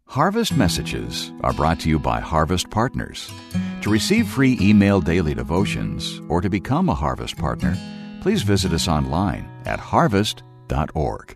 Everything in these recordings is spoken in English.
Harvest Messages are brought to you by Harvest Partners. To receive free email daily devotions or to become a Harvest Partner, please visit us online at harvest.org.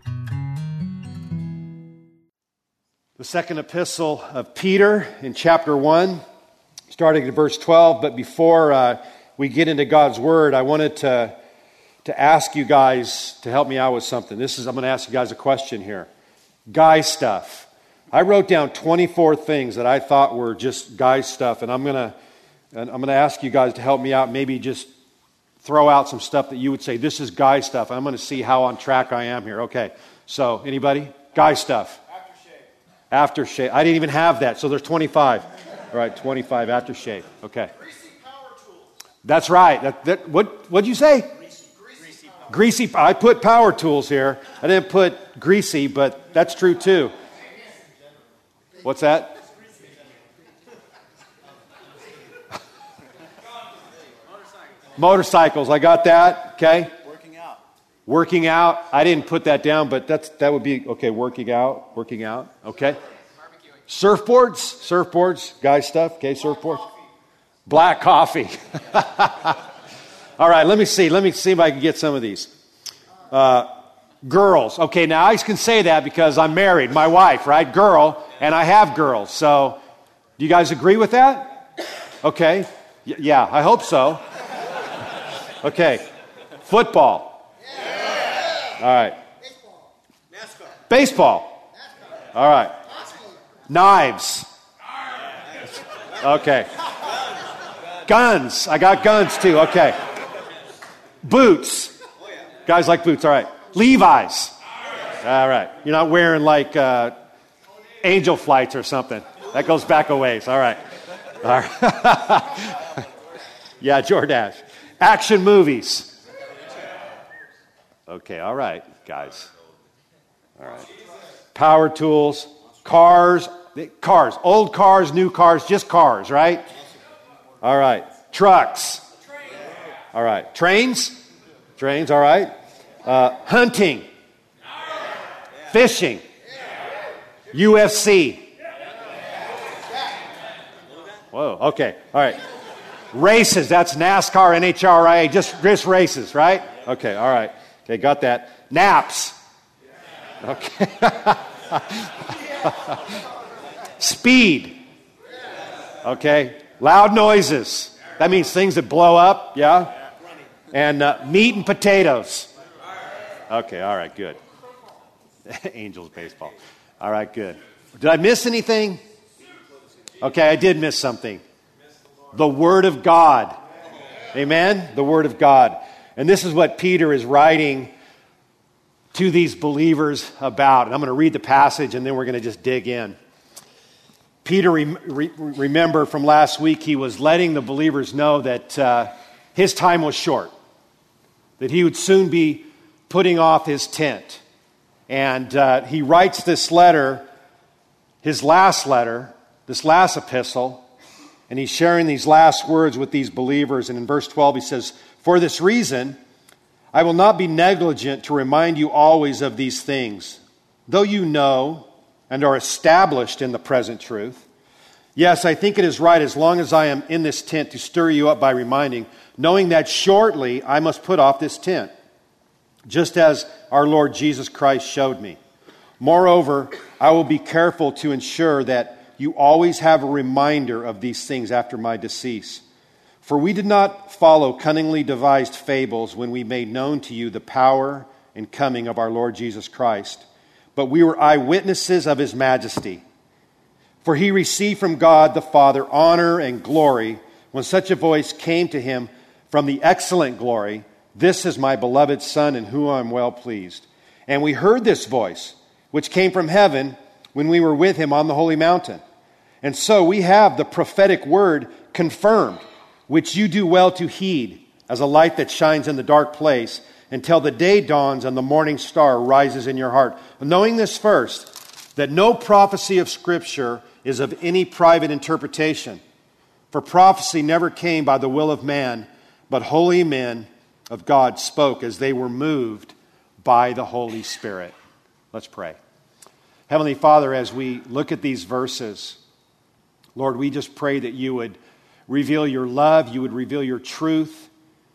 The second epistle of Peter in chapter 1, starting at verse 12. But before we get into God's Word, I wanted to ask you guys to help me out with something. I'm going to ask you guys a question here. Guy stuff. I wrote down 24 things that I thought were just guy stuff, and I'm going to ask you guys to help me out. Maybe just throw out some stuff that you would say, this is guy stuff. I'm going to see how on track I am here. Okay, so anybody? Guy stuff. Aftershave. I didn't even have that, so there's 25. All right, 25 aftershave. Okay. Greasy power tools. That's right. What'd you say? Greasy. I put power tools here. I didn't put greasy, but that's true too. What's that? Motorcycles. I got that. Okay. Working out. I didn't put that down, but that would be okay. Working out. Okay. Surfboards. Guy stuff. Okay. Surfboards. Black coffee. All right. Let me see if I can get some of these. Girls. Okay. Now I can say that because I'm married. My wife, right? Girl. And I have girls. So, do you guys agree with that? Okay. Yeah. I hope so. Okay. Football. All right. Baseball. All right. Knives. Okay. Guns. I got guns too. Okay. Boots. Guys like boots. All right. Levi's. All right. You're not wearing like Angel Flights or something. That goes back a ways. All right. All right. Yeah, Jordache. Action movies. Okay, all right, guys. All right. Power tools, cars, old cars, new cars, just cars, right? All right. Trucks. All right. Trains, all right. Hunting. Fishing. UFC. Whoa, okay. All right. Races, that's NASCAR, NHRA, just races, right? Okay, all right. Okay, got that. Naps. Okay. Speed. Okay. Loud noises. That means things that blow up, yeah? And meat and potatoes. Okay, all right, good. Angels baseball. All right, good. Did I miss anything? Okay, I did miss something. The Word of God. Amen? The Word of God. And this is what Peter is writing to these believers about. And I'm going to read the passage and then we're going to just dig in. Peter, remember from last week, he was letting the believers know that his time was short. That he would soon be putting off his tent. And he writes this letter, his last letter, this last epistle, and he's sharing these last words with these believers. And in verse 12 he says, "For this reason, I will not be negligent to remind you always of these things, though you know and are established in the present truth. Yes, I think it is right as long as I am in this tent to stir you up by reminding, knowing that shortly I must put off this tent, just as our Lord Jesus Christ showed me. Moreover, I will be careful to ensure that you always have a reminder of these things after my decease. For we did not follow cunningly devised fables when we made known to you the power and coming of our Lord Jesus Christ, but we were eyewitnesses of his majesty. For he received from God the Father honor and glory when such a voice came to him from the excellent glory, 'This is my beloved Son in whom I am well pleased.' And we heard this voice, which came from heaven when we were with him on the holy mountain. And so we have the prophetic word confirmed, which you do well to heed, as a light that shines in the dark place, until the day dawns and the morning star rises in your heart. Knowing this first, that no prophecy of Scripture is of any private interpretation. For prophecy never came by the will of man, but holy men of God spoke as they were moved by the Holy Spirit." Let's pray. Heavenly Father, as we look at these verses, Lord, we just pray that you would reveal your love, you would reveal your truth,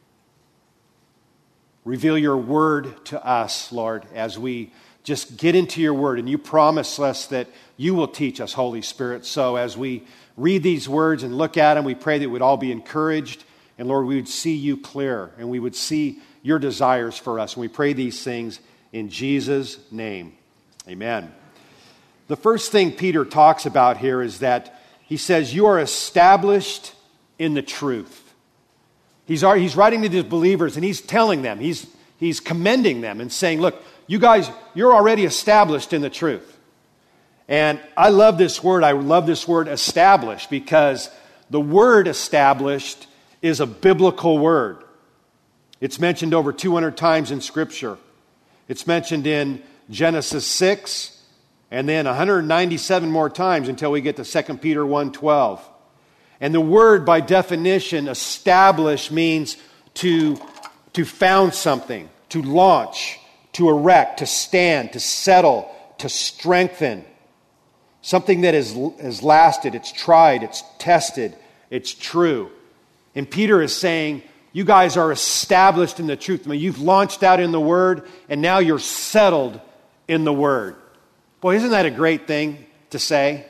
reveal your word to us, Lord, as we just get into your word. And you promise us that you will teach us, Holy Spirit. So as we read these words and look at them, we pray that we'd all be encouraged. And Lord, we would see you clear and we would see your desires for us. And we pray these things in Jesus' name. Amen. The first thing Peter talks about here is that he says, you are established in the truth. He's writing to these believers and he's telling them, he's commending them and saying, look, you guys, you're already established in the truth. And I love this word. I love this word established because the word established is a biblical word. It's mentioned over 200 times in Scripture. It's mentioned in Genesis 6 and then 197 more times until we get to 2 Peter 1:12. And the word, by definition, establish means to found something, to launch, to erect, to stand, to settle, to strengthen. Something that has lasted, it's tried, it's tested, it's true. And Peter is saying, you guys are established in the truth. I mean, you've launched out in the Word, and now you're settled in the Word. Boy, isn't that a great thing to say?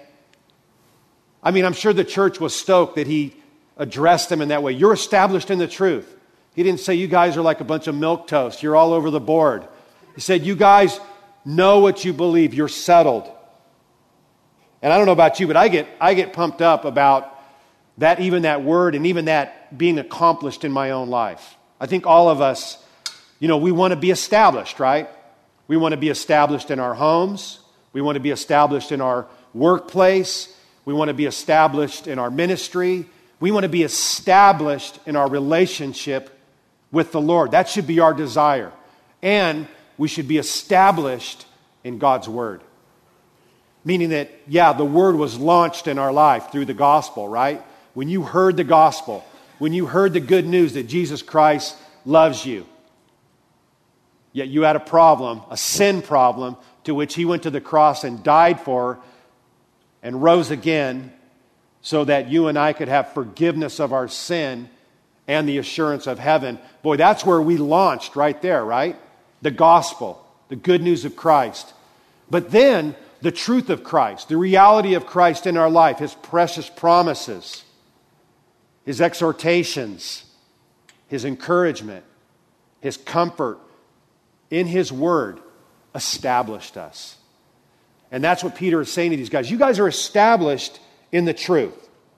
I mean, I'm sure the church was stoked that he addressed them in that way. You're established in the truth. He didn't say you guys are like a bunch of milquetoast. You're all over the board. He said you guys know what you believe. You're settled. And I don't know about you, but I get pumped up about that, even that word and even that being accomplished in my own life. I think all of us, we want to be established, right? We want to be established in our homes. We want to be established in our workplace. We want to be established in our ministry. We want to be established in our relationship with the Lord. That should be our desire. And we should be established in God's Word. Meaning that, the Word was launched in our life through the gospel, right? When you heard the gospel, when you heard the good news that Jesus Christ loves you, yet you had a problem, a sin problem, to which He went to the cross and died for and rose again so that you and I could have forgiveness of our sin and the assurance of heaven. Boy, that's where we launched right there, right? The gospel, the good news of Christ. But then the truth of Christ, the reality of Christ in our life, His precious promises, His exhortations, His encouragement, His comfort in His Word established us. And that's what Peter is saying to these guys. You guys are established in the truth.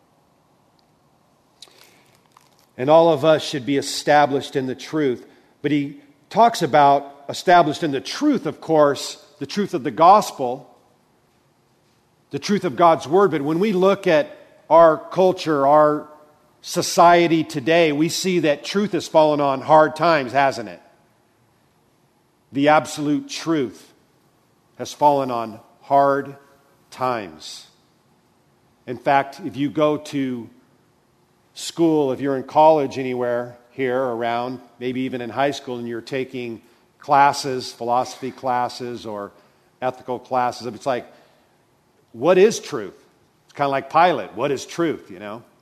And all of us should be established in the truth. But he talks about established in the truth, of course, the truth of the gospel, the truth of God's Word. But when we look at our culture, our society today, we see that truth has fallen on hard times, hasn't it? The absolute truth has fallen on hard times. In fact, if you go to school, if you're in college anywhere here around, maybe even in high school, and you're taking classes, philosophy classes or ethical classes, it's like, what is truth? It's kind of like Pilate. What is truth,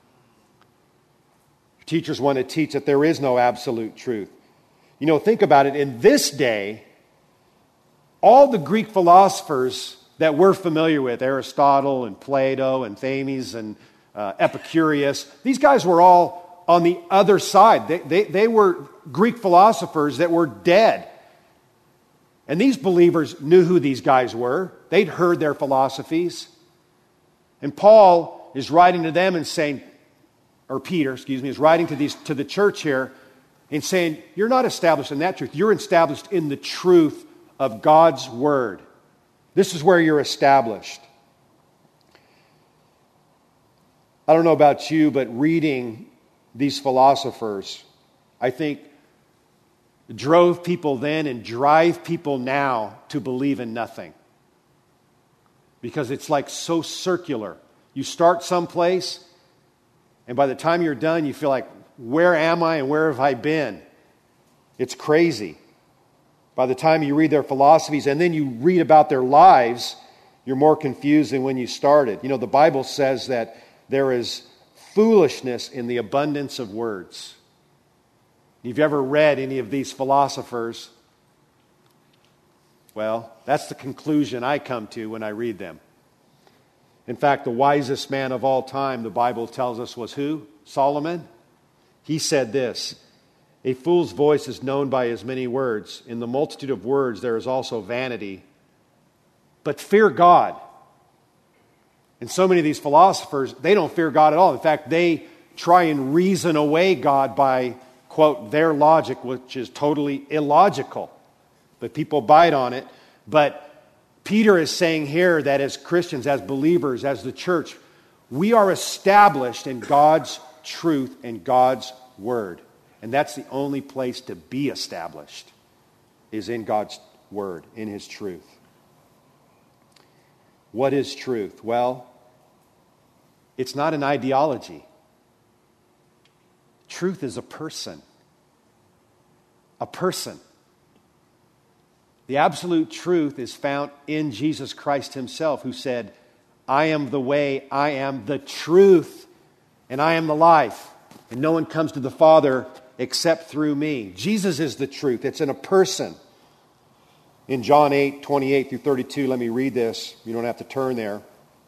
Teachers want to teach that there is no absolute truth. Think about it. In this day, all the Greek philosophers that we're familiar with, Aristotle and Plato and Thames and Epicurus, these guys were all on the other side. They were Greek philosophers that were dead. And these believers knew who these guys were. They'd heard their philosophies. And Paul is writing to them and saying, or Peter, is writing to the church here and saying, you're not established in that truth. You're established in the truth of God's Word. This is where you're established. I don't know about you, but reading these philosophers, I think, drove people then and drive people now to believe in nothing. Because it's like so circular. You start someplace, and by the time you're done, you feel like, where am I and where have I been? It's crazy. By the time you read their philosophies and then you read about their lives, you're more confused than when you started. You know, the Bible says that there is foolishness in the abundance of words. If you've ever read any of these philosophers, well, that's the conclusion I come to when I read them. In fact, the wisest man of all time, the Bible tells us, was who? Solomon. He said this, "A fool's voice is known by his many words. In the multitude of words there is also vanity. But fear God." And so many of these philosophers, they don't fear God at all. In fact, they try and reason away God by, quote, their logic, which is totally illogical. But people bite on it. But Peter is saying here that as Christians, as believers, as the church, we are established in God's truth and God's word. And that's the only place to be established, is in God's word, in His truth. What is truth? Well, it's not an ideology. Truth is a person. A person. The absolute truth is found in Jesus Christ Himself, who said, "I am the way, I am the truth, and I am the life. And no one comes to the Father except through me." Jesus is the truth. It's in a person. In John 8:28 through 32, let me read this. You don't have to turn there.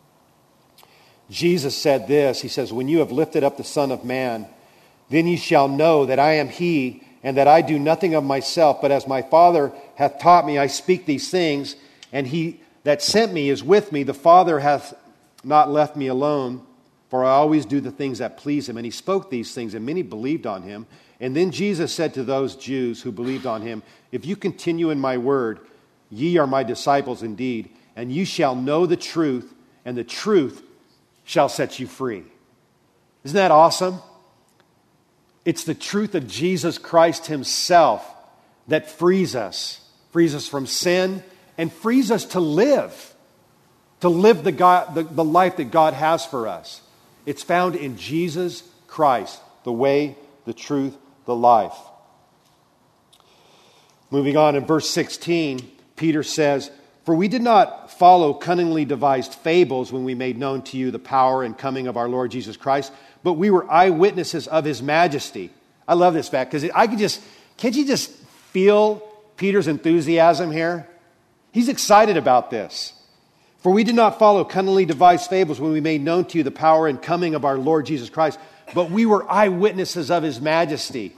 Jesus said this. He says, "When you have lifted up the Son of Man, then ye shall know that I am He, and that I do nothing of myself, but as my Father hath taught me, I speak these things, and He that sent me is with me. The Father hath not left me alone, for I always do the things that please Him." And He spoke these things, and many believed on Him. And then Jesus said to those Jews who believed on Him, "If you continue in my word, ye are my disciples indeed, and you shall know the truth, and the truth shall set you free." Isn't that awesome? It's the truth of Jesus Christ Himself that frees us from sin, and frees us to live the life that God has for us. It's found in Jesus Christ, the way, the truth, the life. Moving on in verse 16, Peter says, "For we did not follow cunningly devised fables when we made known to you the power and coming of our Lord Jesus Christ, but we were eyewitnesses of His majesty." I love this fact, because can't you just feel Peter's enthusiasm here? He's excited about this. "For we did not follow cunningly devised fables when we made known to you the power and coming of our Lord Jesus Christ, but we were eyewitnesses of His majesty."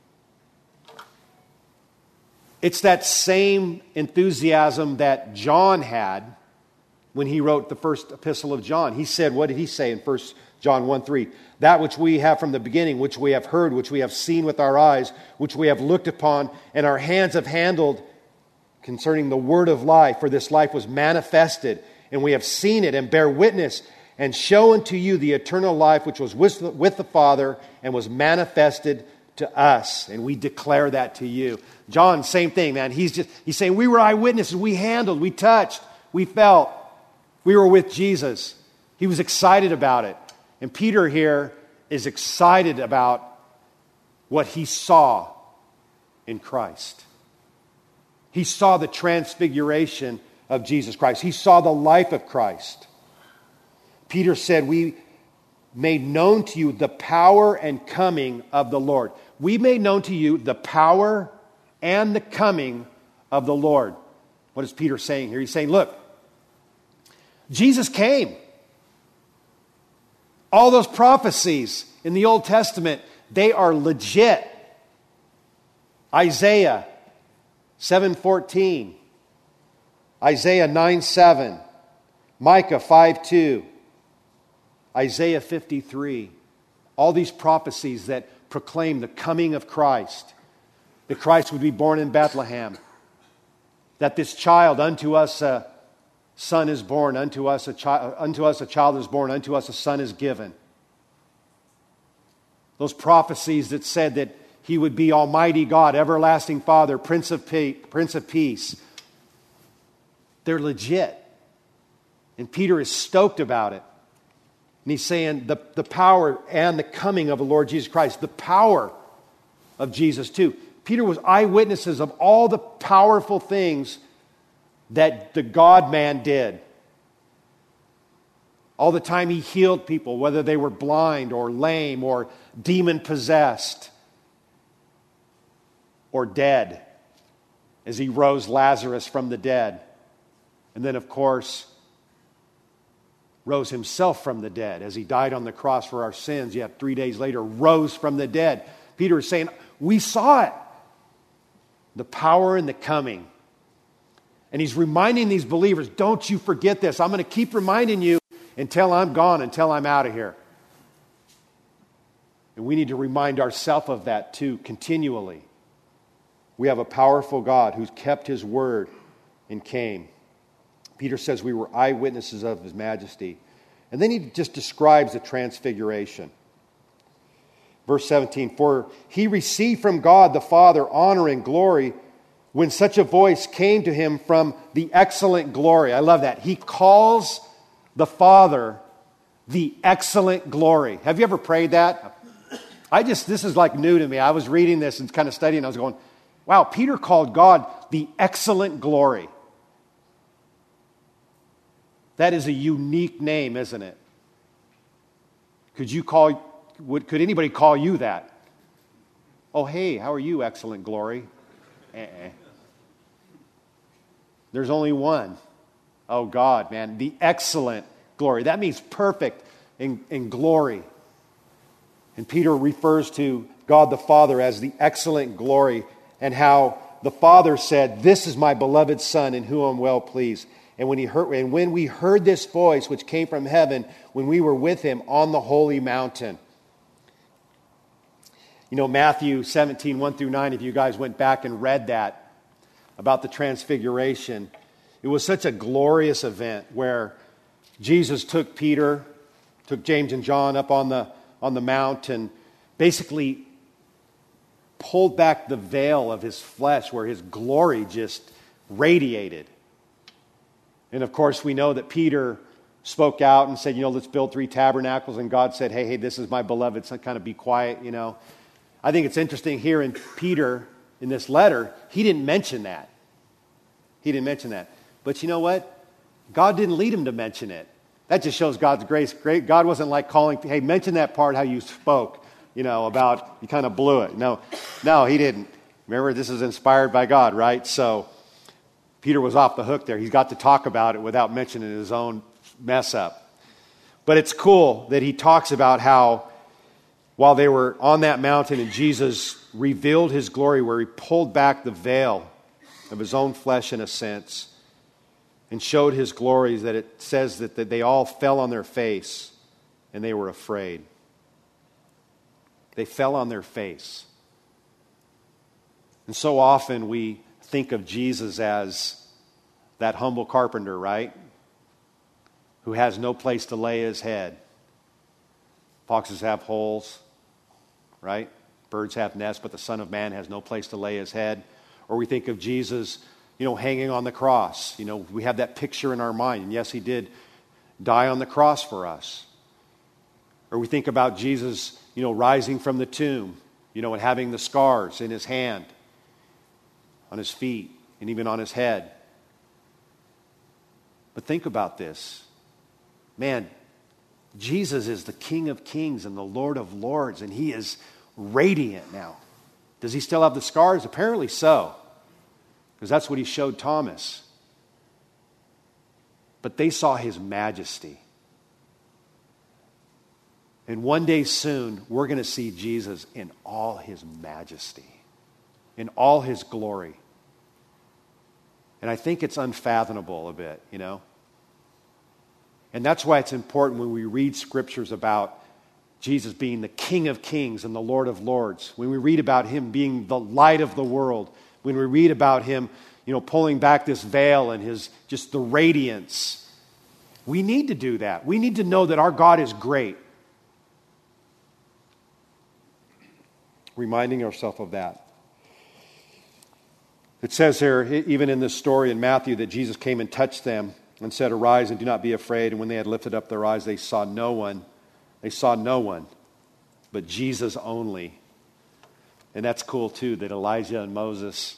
It's that same enthusiasm that John had when he wrote the first epistle of John. He said, what did he say in 1 John 1:3? "That which we have from the beginning, which we have heard, which we have seen with our eyes, which we have looked upon, and our hands have handled concerning the word of life. For this life was manifested, and we have seen it, and bear witness, and show unto you the eternal life which was with the Father, and was manifested to us." And we declare that to you. John, same thing, man. He's saying we were eyewitnesses. We handled, we touched, we felt. We were with Jesus. He was excited about it. And Peter here is excited about what he saw in Christ. He saw the transfiguration of Jesus Christ. He saw the life of Christ. Peter said, "We made known to you the power and coming of the Lord." We made known to you the power and the coming of the Lord. What is Peter saying here? He's saying, look, Jesus came. All those prophecies in the Old Testament, they are legit. Isaiah 7:14, Isaiah 9:7, Micah 5:2, Isaiah 53. All these prophecies that proclaim the coming of Christ, that Christ would be born in Bethlehem, that this child, unto us a son is born, unto us a child is born, unto us a son is given. Those prophecies that said that He would be Almighty God, Everlasting Father, Prince of Peace. They're legit. And Peter is stoked about it. And he's saying the power and the coming of the Lord Jesus Christ, the power of Jesus too. Peter was eyewitnesses of all the powerful things that the God-man did. All the time he healed people, whether they were blind or lame or demon-possessed or dead, as he rose Lazarus from the dead. And then, of course, rose himself from the dead as he died on the cross for our sins, yet 3 days later rose from the dead. Peter is saying, we saw it. The power and the coming. And he's reminding these believers, don't you forget this. I'm going to keep reminding you until I'm gone, until I'm out of here. And we need to remind ourselves of that too, continually. We have a powerful God who's kept his word and came. Peter says we were eyewitnesses of his majesty. And then he just describes the transfiguration. Verse 17, for he received from God the Father honor and glory when such a voice came to him from the excellent glory. I love that. He calls the Father the excellent glory. Have you ever prayed that? This is like new to me. I was reading this and kind of studying. I was going, wow, Peter called God the excellent glory. That is a unique name, isn't it? Could anybody call you that? Oh, hey, how are you, excellent glory? There's only one. Oh, God, man, the excellent glory. That means perfect in glory. And Peter refers to God the Father as the excellent glory, and how the Father said, this is my beloved Son in whom I'm well pleased. And when we heard this voice which came from heaven, when we were with him on the holy mountain. You know, Matthew 17, 1 through 9, if you guys went back and read that about the transfiguration, it was such a glorious event where Jesus took Peter, took James and John up on the mount and basically pulled back the veil of his flesh where his glory just radiated. And of course, we know that Peter spoke out and said, let's build 3 tabernacles. And God said, hey, this is my beloved son, kind of be quiet, I think it's interesting here in Peter, in this letter, he didn't mention that. But you know what? God didn't lead him to mention it. That just shows God's grace. God wasn't like calling, hey, mention that part how you spoke, about you kind of blew it. No, he didn't. Remember, this is inspired by God, right? So Peter was off the hook there. He's got to talk about it without mentioning his own mess up. But it's cool that he talks about how while they were on that mountain and Jesus revealed his glory, where he pulled back the veil of his own flesh in a sense and showed his glories, that it says that they all fell on their face and they were afraid. They fell on their face. And so often we think of Jesus as that humble carpenter, right? Who has no place to lay his head. Foxes have holes, right? Birds have nests, but the Son of Man has no place to lay his head. Or we think of Jesus, hanging on the cross. We have that picture in our mind. And yes, he did die on the cross for us. Or we think about Jesus, rising from the tomb, and having the scars in his hand, on his feet, and even on his head. But think about this. Man, Jesus is the King of Kings and the Lord of Lords, and he is radiant now. Does he still have the scars? Apparently so, because that's what he showed Thomas. But they saw his majesty. And one day soon, we're going to see Jesus in all his majesty, in all his glory. And I think it's unfathomable a bit, And that's why it's important when we read scriptures about Jesus being the King of Kings and the Lord of Lords, when we read about him being the light of the world, when we read about him, pulling back this veil and just the radiance. We need to do that. We need to know that our God is great. Reminding ourselves of that. It says here, even in this story in Matthew, that Jesus came and touched them and said, arise and do not be afraid. And when they had lifted up their eyes, they saw no one. They saw no one, but Jesus only. And that's cool too, that Elijah and Moses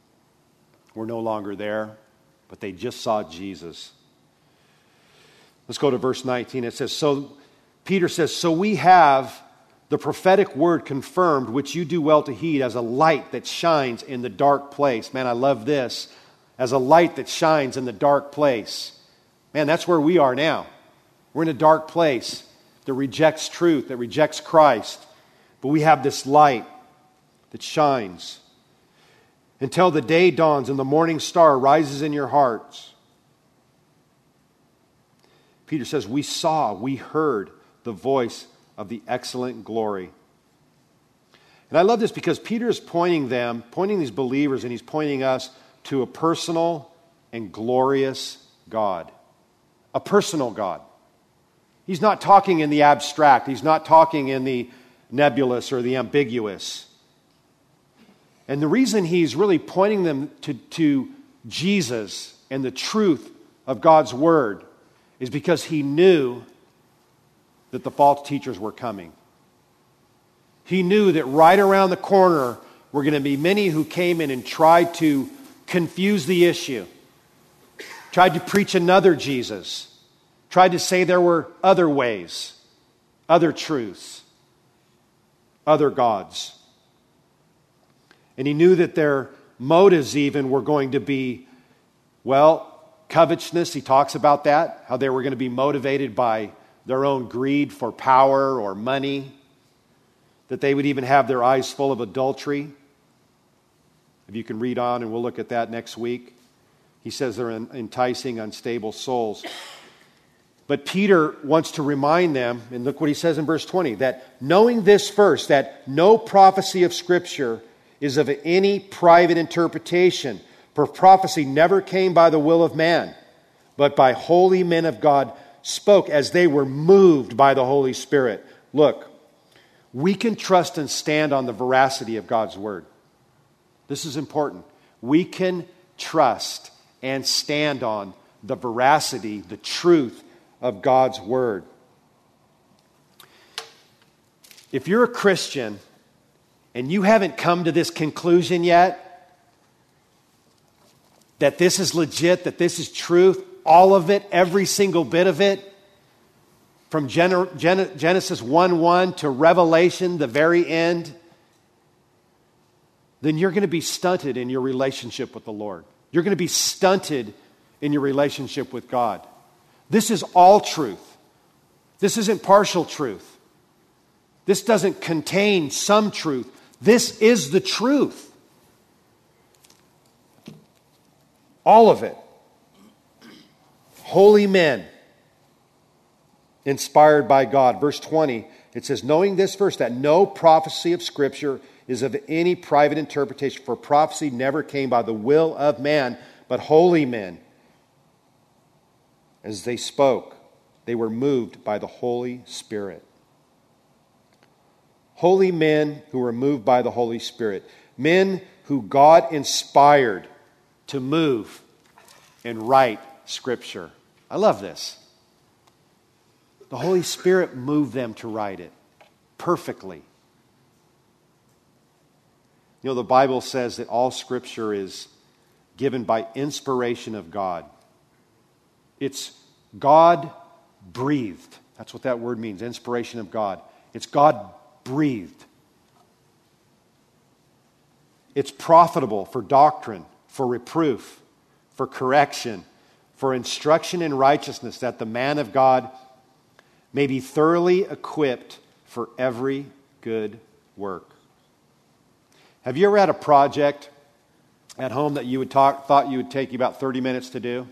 were no longer there, but they just saw Jesus. Let's go to verse 19. It says, Peter says, so we have the prophetic word confirmed, which you do well to heed, as a light that shines in the dark place. Man, I love this. As a light that shines in the dark place. Man, that's where we are now. We're in a dark place that rejects truth, that rejects Christ. But we have this light that shines until the day dawns and the morning star rises in your hearts. Peter says, we heard the voice of the excellent glory. And I love this because Peter is pointing these believers, and he's pointing us to a personal and glorious God. A personal God. He's not talking in the abstract. He's not talking in the nebulous or the ambiguous. And the reason he's really pointing them to Jesus and the truth of God's Word is because he knew that the false teachers were coming. He knew that right around the corner were going to be many who came in and tried to confuse the issue, tried to preach another Jesus, tried to say there were other ways, other truths, other gods. And he knew that their motives even were going to be, covetousness. He talks about that, how they were going to be motivated by their own greed for power or money, that they would even have their eyes full of adultery. If you can read on, and we'll look at that next week. He says they're enticing unstable souls. But Peter wants to remind them, and look what he says in verse 20, that knowing this first, that no prophecy of Scripture is of any private interpretation, for prophecy never came by the will of man, but by holy men of God spoke as they were moved by the Holy Spirit. Look, we can trust and stand on the veracity of God's Word. This is important. We can trust and stand on the veracity, the truth of God's Word. If you're a Christian and you haven't come to this conclusion yet, that this is legit, that this is truth, all of it, every single bit of it, from Genesis 1:1 to Revelation, the very end, then you're going to be stunted in your relationship with the Lord. You're going to be stunted in your relationship with God. This is all truth. This isn't partial truth. This doesn't contain some truth. This is the truth. All of it. Holy men, inspired by God. Verse 20, it says, knowing this first, that no prophecy of Scripture is of any private interpretation, for prophecy never came by the will of man, but holy men. As they spoke, they were moved by the Holy Spirit. Holy men who were moved by the Holy Spirit. Men who God inspired to move and write Scripture. I love this. The Holy Spirit moved them to write it perfectly. You know, the Bible says that all Scripture is given by inspiration of God. It's God-breathed. That's what that word means, inspiration of God. It's God-breathed. It's profitable for doctrine, for reproof, for correction, for instruction in righteousness, that the man of God may be thoroughly equipped for every good work. Have you ever had a project at home that you thought you would take you about 30 minutes to do?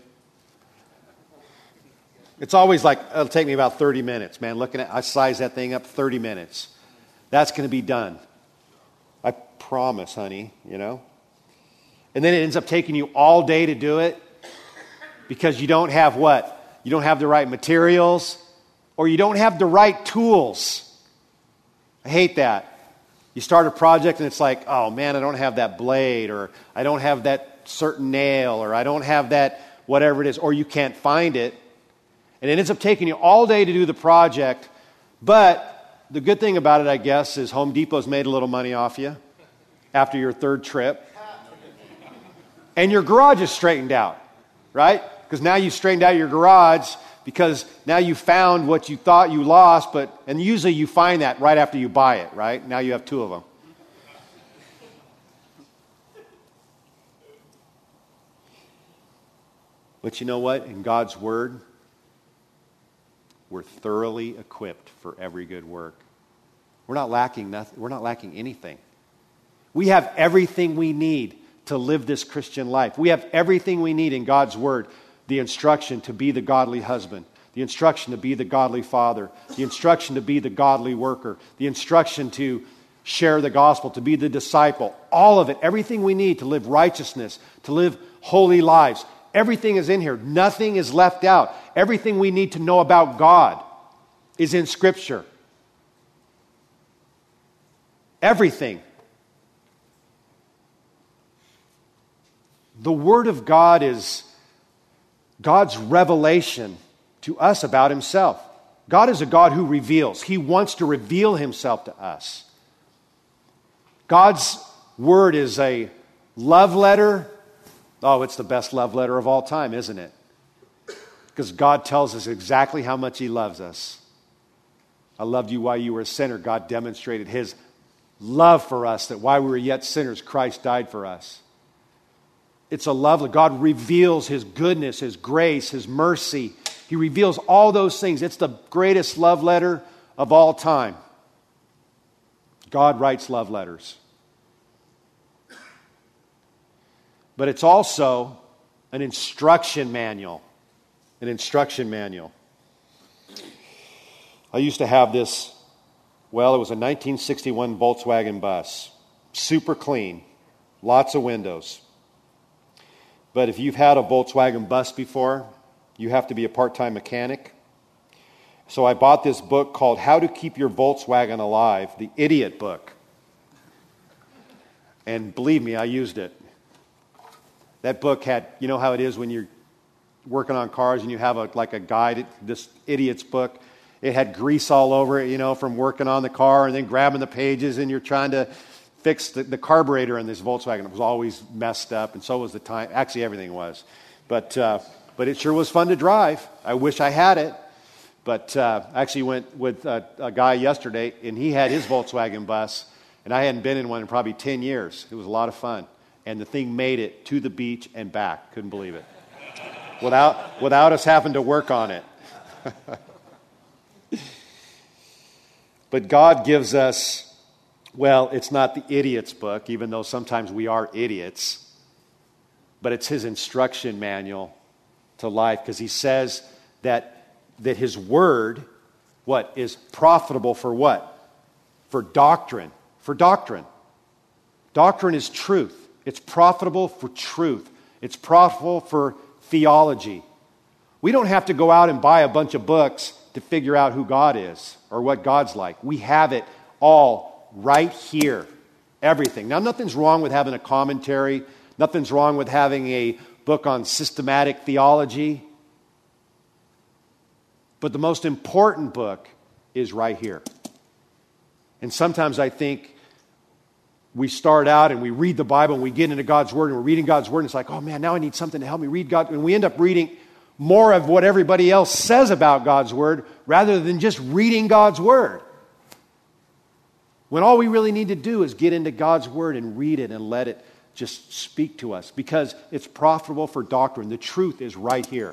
It's always like, it'll take me about 30 minutes, man. I size that thing up, 30 minutes. That's going to be done. I promise, honey, you know. And then it ends up taking you all day to do it because you don't have what? You don't have the right materials, or you don't have the right tools. I hate that. You start a project and it's like, oh man, I don't have that blade, or I don't have that certain nail, or I don't have that whatever it is, or you can't find it. And it ends up taking you all day to do the project. But the good thing about it, I guess, is Home Depot's made a little money off you after your third trip. And your garage is straightened out, right? Because now you've straightened out your garage, because now you found what you thought you lost, and usually you find that right after you buy it, right? Now you have two of them. But you know what? In God's Word, we're thoroughly equipped for every good work. We're not lacking nothing. We're not lacking anything. We have everything we need to live this Christian life. We have everything we need in God's Word. The instruction to be the godly husband. The instruction to be the godly father. The instruction to be the godly worker. The instruction to share the gospel, to be the disciple. All of it. Everything we need to live righteousness, to live holy lives. Everything is in here. Nothing is left out. Everything we need to know about God is in Scripture. Everything. The Word of God is God's revelation to us about Himself. God is a God who reveals. He wants to reveal Himself to us. God's Word is a love letter. Oh, it's the best love letter of all time, isn't it? Because God tells us exactly how much He loves us. I loved you while you were a sinner. God demonstrated His love for us, that while we were yet sinners, Christ died for us. It's a love. God reveals His goodness, His grace, His mercy. He reveals all those things. It's the greatest love letter of all time. God writes love letters. But it's also an instruction manual. An instruction manual. I used to have this, it was a 1961 Volkswagen bus. Super clean. Lots of windows. But if you've had a Volkswagen bus before, you have to be a part-time mechanic. So I bought this book called How to Keep Your Volkswagen Alive, the Idiot book. And believe me, I used it. That book had, you know how it is when you're working on cars and you have a guide, this idiot's book. It had grease all over it, from working on the car and then grabbing the pages, and you're trying to fix the carburetor in this Volkswagen. It was always messed up, and so was the time. Actually, everything was. But it sure was fun to drive. I wish I had it. But I actually went with a guy yesterday, and he had his Volkswagen bus, and I hadn't been in one in probably 10 years. It was a lot of fun. And the thing made it to the beach and back. Couldn't believe it. Without us having to work on it. But God gives us, it's not the idiot's book, even though sometimes we are idiots. But it's His instruction manual to life, because He says that His Word, is profitable for what? For doctrine. For doctrine. Doctrine is truth. It's profitable for truth. It's profitable for theology. We don't have to go out and buy a bunch of books to figure out who God is or what God's like. We have it all right here. Everything. Now, nothing's wrong with having a commentary. Nothing's wrong with having a book on systematic theology. But the most important book is right here. And sometimes I think we start out and we read the Bible and we get into God's Word and we're reading God's Word and it's like, oh man, now I need something to help me read God. And we end up reading more of what everybody else says about God's Word rather than just reading God's Word. When all we really need to do is get into God's Word and read it and let it just speak to us, because it's profitable for doctrine. The truth is right here.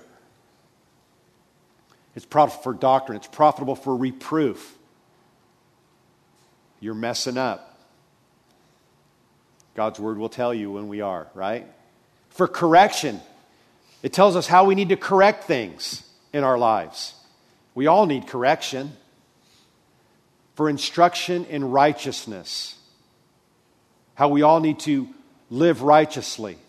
It's profitable for doctrine. It's profitable for reproof. You're messing up. God's Word will tell you when we are, right? For correction. It tells us how we need to correct things in our lives. We all need correction. For instruction in righteousness. How we all need to live righteously.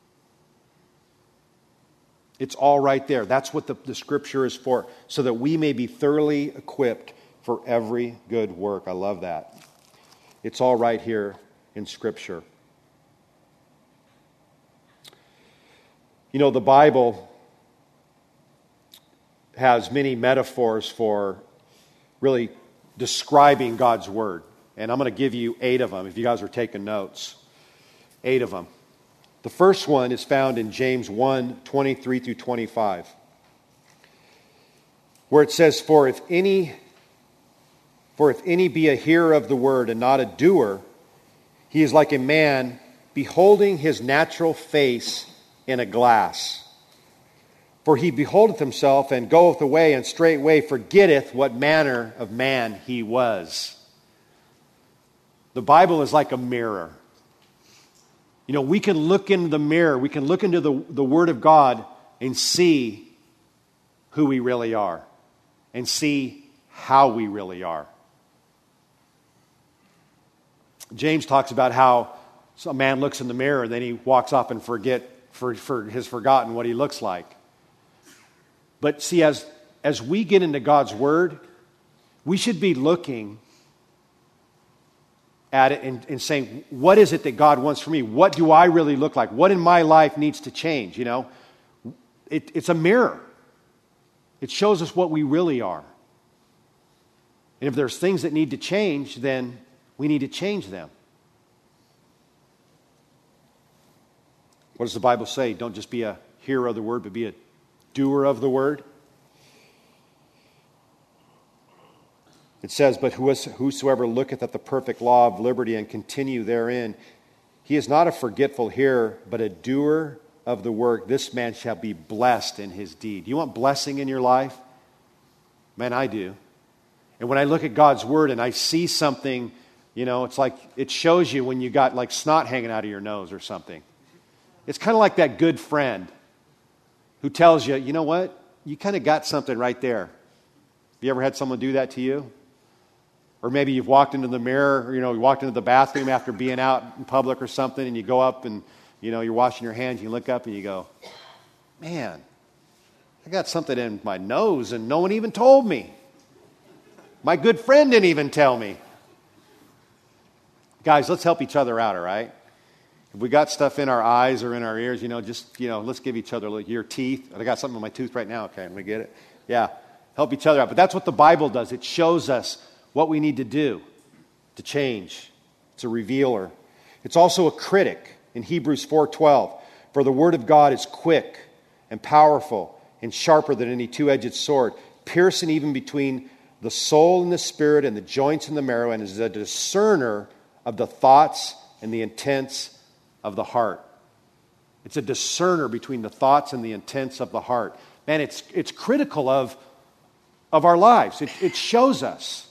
It's all right there. That's what the Scripture is for, so that we may be thoroughly equipped for every good work. I love that. It's all right here in Scripture. The Bible has many metaphors for really describing God's Word. And I'm going to give you 8 of them if you guys are taking notes. 8 of them. The first one is found in James 1, 23 through 25. where it says, For if any be a hearer of the word and not a doer, he is like a man beholding his natural face in a glass. For he beholdeth himself and goeth away, and straightway forgetteth what manner of man he was. The Bible is like a mirror. You know, we can look into the mirror, we can look into the Word of God and see who we really are, and see how we really are. James talks about how a man looks in the mirror and then he walks off and has forgotten what he looks like. But see, as we get into God's Word, we should be looking at it and saying, what is it that God wants from me? What do I really look like? What in my life needs to change? You know, it's a mirror. It shows us what we really are. And if there's things that need to change, then we need to change them. What does the Bible say? Don't just be a hearer of the word, but be a doer of the word. It says, But whosoever looketh at the perfect law of liberty and continue therein, he is not a forgetful hearer, but a doer of the work. This man shall be blessed in his deed. You want blessing in your life? Man, I do. And when I look at God's word and I see something, you know, it's like it shows you when you got like snot hanging out of your nose or something. It's kind of like that good friend who tells you, you know what? You kind of got something right there. Have you ever had someone do that to you? Or maybe you've walked into the mirror, or, you know, you walked into the bathroom after being out in public or something, and you go up and, you know, you're washing your hands, you look up and you go, man, I got something in my nose and no one even told me. My good friend didn't even tell me. Guys, let's help each other out, all right? If we got stuff in our eyes or in our ears, you know, just, you know, let's give each other, like, your teeth. I got something in my tooth right now. Okay, let me get it. Yeah, help each other out. But that's what the Bible does. It shows us what we need to do to change. It's a revealer. It's also a critic in Hebrews 4:12. For the word of God is quick and powerful and sharper than any two-edged sword, piercing even between the soul and the spirit and the joints and the marrow, and is a discerner of the thoughts and the intents of the heart. It's a discerner between the thoughts and the intents of the heart. Man, it's critical of our lives. It shows us.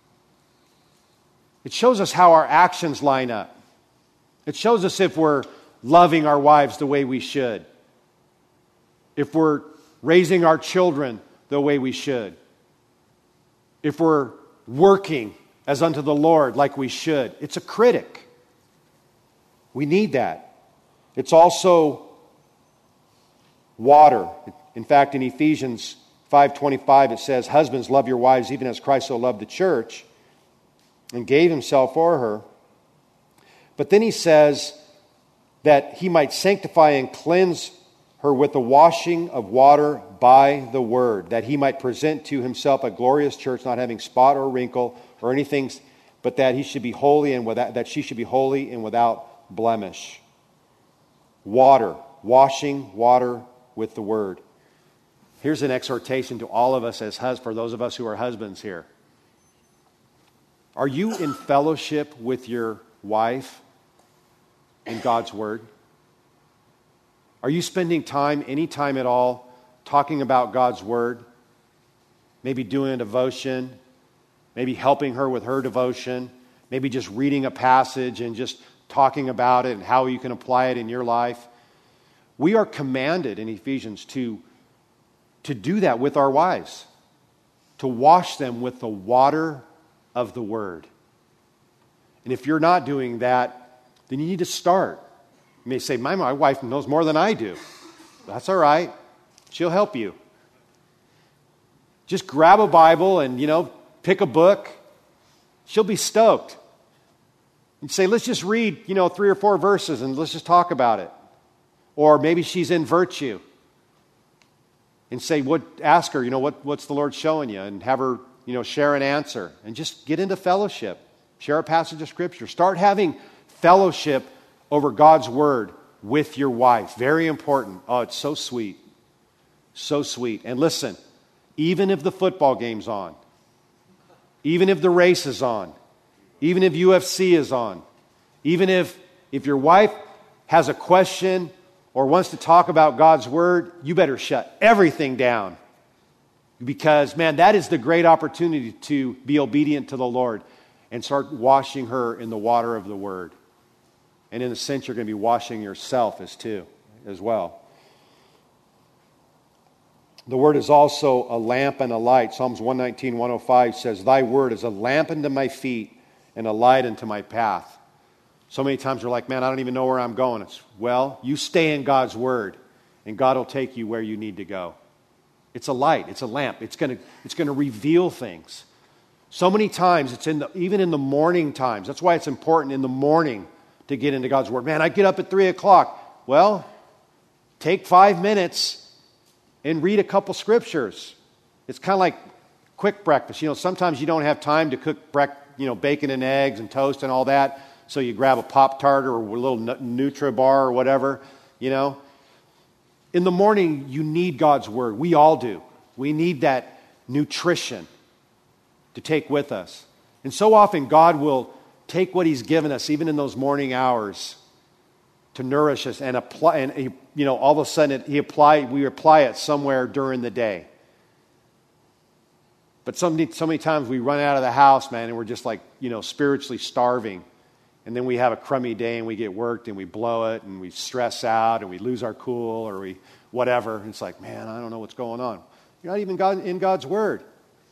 It shows us how our actions line up. It shows us if we're loving our wives the way we should. If we're raising our children the way we should. If we're working as unto the Lord like we should. It's a critic. We need that. It's also water. In fact, in Ephesians 5:25 it says, Husbands, love your wives even as Christ so loved the church and gave himself for her. But then he says that he might sanctify and cleanse her with the washing of water by the word, that he might present to himself a glorious church, not having spot or wrinkle or anything, but that he should be holy and that she should be holy and without blemish. Water, washing water with the word. Here's an exhortation to all of us for those of us who are husbands here. Are you in fellowship with your wife in God's word? Are you spending time, any time at all, talking about God's word? Maybe doing a devotion, maybe helping her with her devotion, maybe just reading a passage and just talking about it and how you can apply it in your life. We are commanded in Ephesians to do that with our wives, to wash them with the water of the word. And if you're not doing that, then you need to start. You may say, my wife knows more than I do. That's all right. She'll help you. Just grab a Bible and, pick a book. She'll be stoked. And say, let's just read, 3 or 4 verses and let's just talk about it. Or maybe she's in virtue. And say, ask her, what's the Lord showing you? And have her, share an answer. And just get into fellowship. Share a passage of Scripture. Start having fellowship over God's Word with your wife. Very important. Oh, it's so sweet. So sweet. And listen, even if the football game's on, even if the race is on, even if UFC is on, even if your wife has a question or wants to talk about God's Word, you better shut everything down. Because, man, that is the great opportunity to be obedient to the Lord and start washing her in the water of the Word. And in a sense, you're going to be washing yourself as well. The Word is also a lamp and a light. Psalms 119, 105 says, Thy Word is a lamp unto my feet and a light unto my path. So many times we're like, man, I don't even know where I'm going. Well, you stay in God's Word, and God will take you where you need to go. It's a light. It's a lamp. It's going to reveal things. So many times, even in the morning times. That's why it's important in the morning to get into God's Word. Man, I get up at 3 o'clock. Well, take 5 minutes and read a couple scriptures. It's kind of like quick breakfast. Sometimes you don't have time to cook bacon and eggs and toast and all that. So you grab a Pop-Tart or a little Nutri-Bar or whatever, In the morning, you need God's Word. We all do. We need that nutrition to take with us. And so often, God will take what He's given us, even in those morning hours, to nourish us and apply. And all of a sudden, we apply it somewhere during the day. But so many times we run out of the house, man, and we're just like spiritually starving. And then we have a crummy day and we get worked and we blow it and we stress out and we lose our cool or we whatever. And it's like, man, I don't know what's going on. You're not even in God's Word.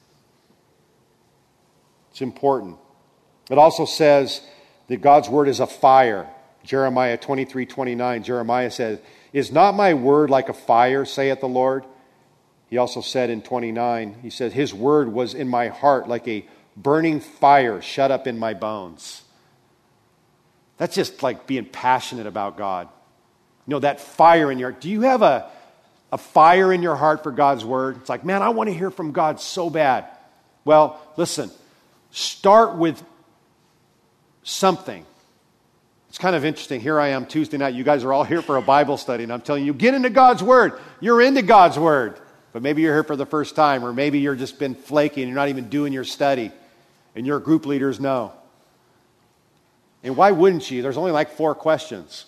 It's important. It also says that God's Word is a fire. Jeremiah 23:29, Jeremiah says, Is not my word like a fire, saith the Lord? He also said in 29, he said, His word was in my heart like a burning fire shut up in my bones. That's just like being passionate about God. That fire in your heart. Do you have a fire in your heart for God's Word? It's like, man, I want to hear from God so bad. Well, listen, start with something. It's kind of interesting. Here I am Tuesday night. You guys are all here for a Bible study, and I'm telling you, get into God's Word. You're into God's Word. But maybe you're here for the first time, or maybe you're just been flaky and you're not even doing your study, and your group leaders know. And why wouldn't you? There's only like 4 questions.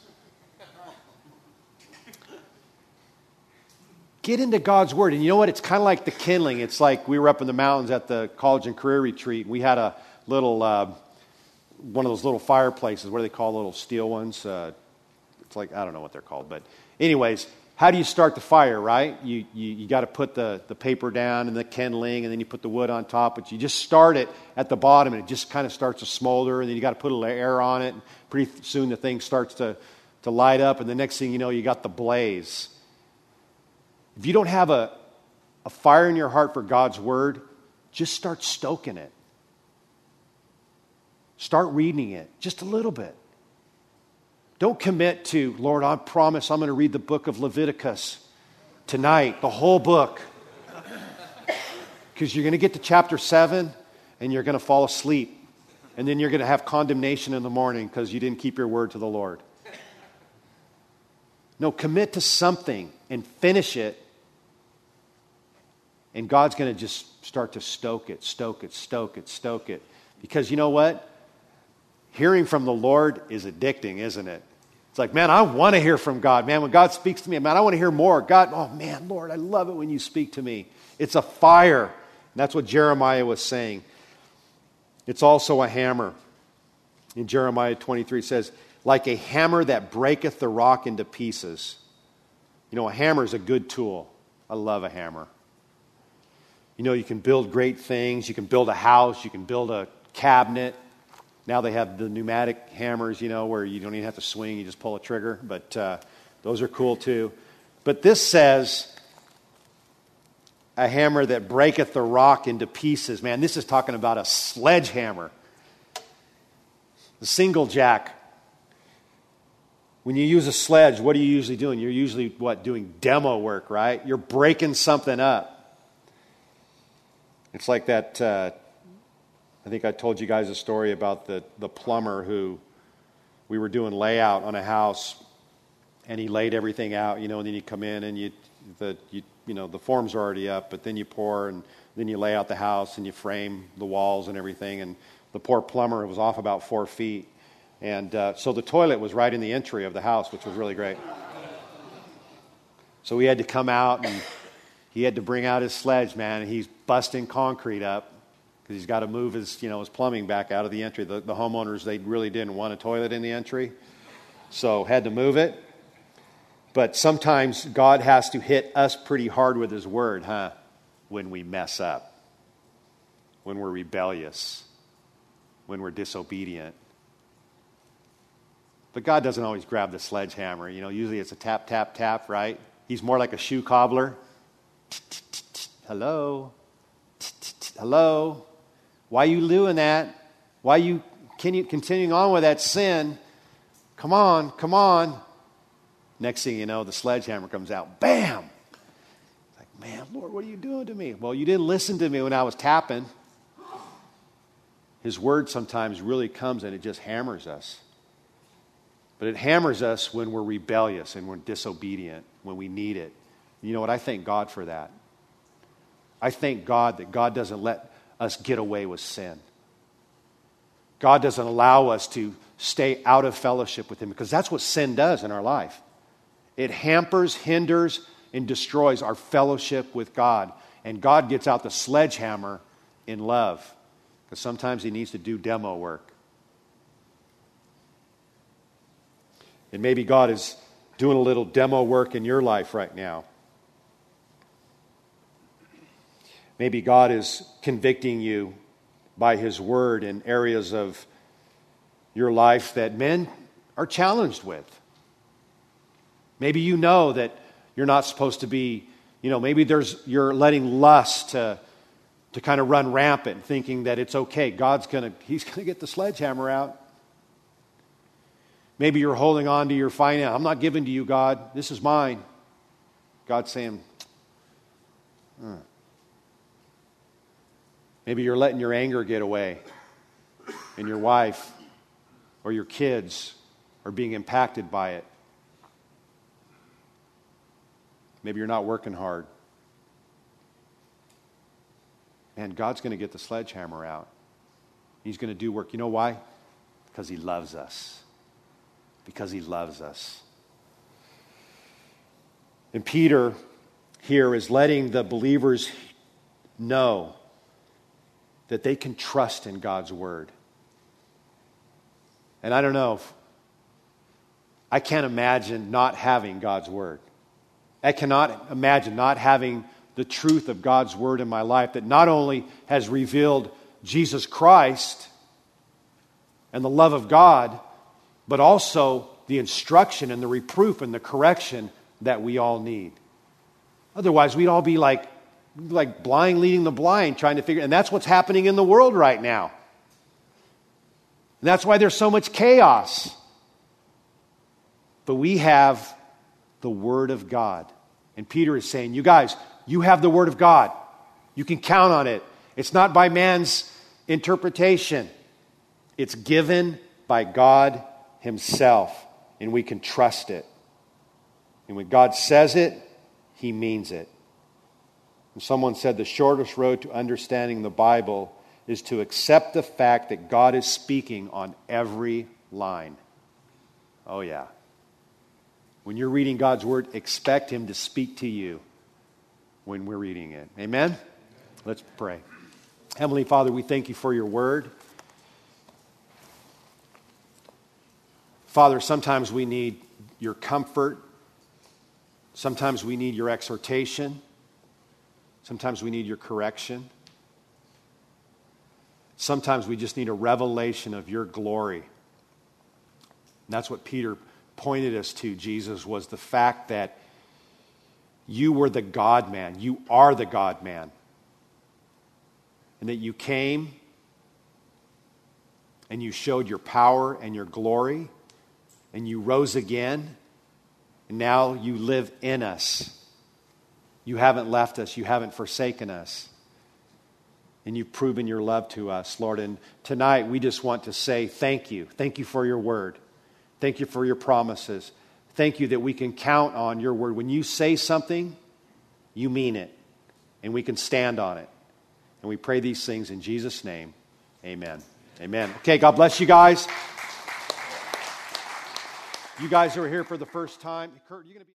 Get into God's Word. And you know what? It's kind of like the kindling. It's like we were up in the mountains at the college and career retreat. We had a little, one of those little fireplaces. What do they call little steel ones? It's like, I don't know what they're called. But anyways, how do you start the fire, right? You got to put the paper down and the kindling, and then you put the wood on top. But you just start it at the bottom, and it just kind of starts to smolder, and then you got to put a little air on it. And pretty soon the thing starts to light up, and the next thing you know, you got the blaze. If you don't have a fire in your heart for God's Word, just start stoking it. Start reading it just a little bit. Don't commit to, Lord, I promise I'm going to read the book of Leviticus tonight, the whole book. Because you're going to get to chapter 7 and you're going to fall asleep. And then you're going to have condemnation in the morning because you didn't keep your word to the Lord. No, commit to something and finish it. And God's going to just start to stoke it. Because you know what? Hearing from the Lord is addicting, isn't it? It's like, man, I want to hear from God. Man, when God speaks to me, man, I want to hear more. God, oh man, Lord, I love it when you speak to me. It's a fire. And that's what Jeremiah was saying. It's also a hammer. In Jeremiah 23 it says, like a hammer that breaketh the rock into pieces. A hammer is a good tool. I love a hammer. You can build great things. You can build a house. You can build a cabinet. Now they have the pneumatic hammers, where you don't even have to swing. You just pull a trigger. But those are cool too. But this says, a hammer that breaketh the rock into pieces. Man, this is talking about a sledgehammer. The single jack. When you use a sledge, what are you usually doing? You're usually, doing demo work, right? You're breaking something up. It's like that, I think I told you guys a story about the plumber who, we were doing layout on a house, and he laid everything out, and then you come in and you the forms are already up, but then you pour and then you lay out the house and you frame the walls and everything. And the poor plumber was off about 4 feet. And so the toilet was right in the entry of the house, which was really great. So we had to come out and he had to bring out his sledge, man. And he's busting concrete up because he's got to move his plumbing back out of the entry. The homeowners, they really didn't want a toilet in the entry. So had to move it. But sometimes God has to hit us pretty hard with his word, when we mess up, when we're rebellious, when we're disobedient. But God doesn't always grab the sledgehammer. Usually it's a tap, tap, tap, right? He's more like a shoe cobbler. Hello? Hello? Why are you doing that? Why are you continuing on with that sin? Come on, come on. Next thing you know, the sledgehammer comes out. Bam! It's like, man, Lord, what are you doing to me? Well, you didn't listen to me when I was tapping. His word sometimes really comes and it just hammers us. But it hammers us when we're rebellious and we're disobedient, when we need it. You know what? I thank God for that. I thank God that God doesn't let us get away with sin. God doesn't allow us to stay out of fellowship with him, because that's what sin does in our life. It hampers, hinders, and destroys our fellowship with God. And God gets out the sledgehammer in love, because sometimes he needs to do demo work. And maybe God is doing a little demo work in your life right now. Maybe God is convicting you by his word in areas of your life that men are challenged with. Maybe you know that you're not supposed to be, maybe you're letting lust to kind of run rampant, thinking that it's okay. He's going to get the sledgehammer out. Maybe you're holding on to your finance. I'm not giving to you, God. This is mine. God's saying, Maybe you're letting your anger get away, and your wife or your kids are being impacted by it. Maybe you're not working hard. Man, God's going to get the sledgehammer out. He's going to do work. You know why? Because he loves us. Because he loves us. And Peter here is letting the believers know that they can trust in God's word. And I don't know, I can't imagine not having God's word. I cannot imagine not having the truth of God's word in my life that not only has revealed Jesus Christ and the love of God, but also the instruction and the reproof and the correction that we all need. Otherwise, we'd all be like blind leading the blind, trying to figure, and that's what's happening in the world right now. And that's why there's so much chaos. But we have the Word of God. And Peter is saying, you guys, you have the Word of God. You can count on it. It's not by man's interpretation. It's given by God himself. And we can trust it. And when God says it, he means it. And someone said the shortest road to understanding the Bible is to accept the fact that God is speaking on every line. Oh yeah. When you're reading God's word, expect him to speak to you when we're reading it. Amen? Let's pray. Heavenly Father, we thank you for your word. Father, sometimes we need your comfort. Sometimes we need your exhortation. Sometimes we need your correction. Sometimes we just need a revelation of your glory. And that's what Peter pointed us to, Jesus, was the fact that you were the God-man. You are the God-man. And that you came and you showed your power and your glory and you rose again and now you live in us. You haven't left us. You haven't forsaken us. And you've proven your love to us, Lord. And tonight we just want to say thank you. Thank you for your word. Thank you for your promises. Thank you that we can count on your word. When you say something, you mean it, and we can stand on it. And we pray these things in Jesus' name. Amen. Amen. Okay, God bless you guys. You guys who are here for the first time. Kurt, you're going to be